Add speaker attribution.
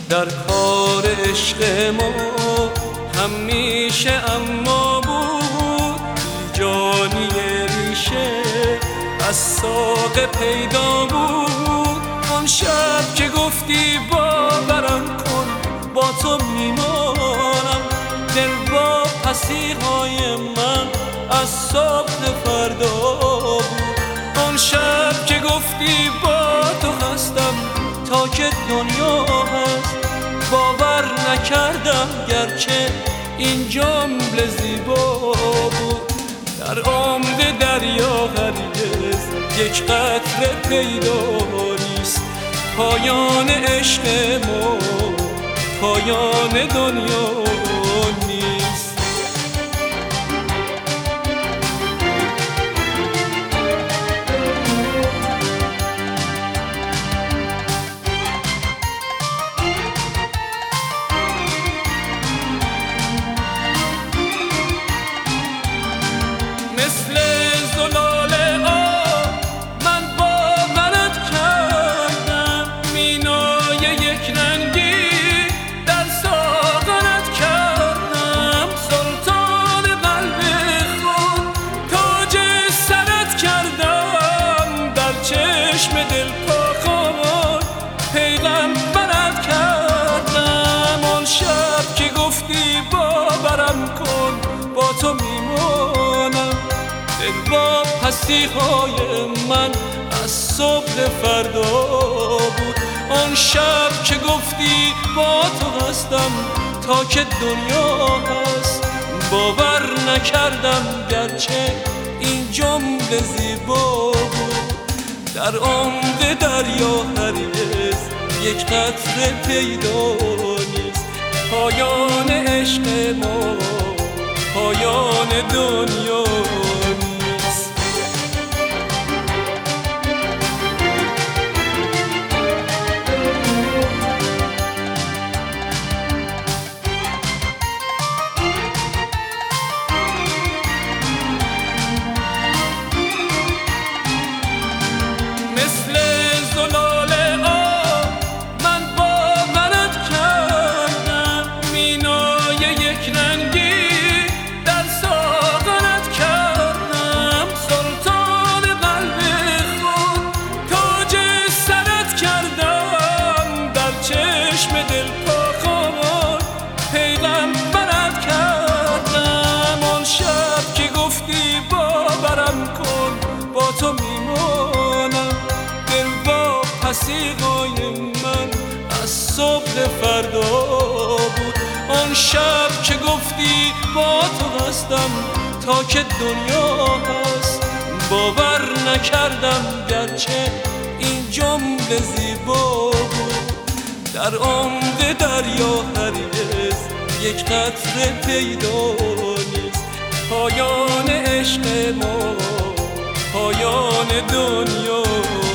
Speaker 1: در کار عشق ما همیشه اما بود جانی ریشه از ساق پیدا بود. آن شب که گفتی باورم کن با تو میمانم، دل با پسیهای من از صبح فردا بود. آن شب که گفتی با تو هستم تا که دنیا هست، باور نکردم گرچه این جمله زیبا بود. در عمق دریا هرگز یک قطره پیدا نیست، پایان عشق ما پایان دنیا نیست. مثل زلال آب من باورت کردم، مینای یک رنگی در ساغرت کردم. سلطان قلب خود تاج سرت کردم، در چشم دل پاکان پیغمبرت کردم. آن شب که گفتی باورم کن با تو میمانم، دل با پسیهای من از صبح فردا بود. آن شب که گفتی با تو هستم تا که دنیا هست، باور نکردم گرچه این جمله زیبا بود. در عمق دریا هرگز یک قطره پیدا نیست، پایان عشق ما پایان دنیا نیست. مثل زلال آب من باورت کردم، مینای یک رنگی در ساغرت کردم. سلطان قلب خود تاج سرت کردم، در چشم دل پاکان پیغمبرت کردم. آن شب که گفتی باورم کن با تو میمانم، دل با پسیهای من از صبح فردا بود. آن شب که گفتی با تو هستم تا که دنیا هست، باور نکردم گرچه این جمله زیبا بود. در عمق دریا هرگز یک قطره پیدا نیست، پایان عشق ما پایان دنیا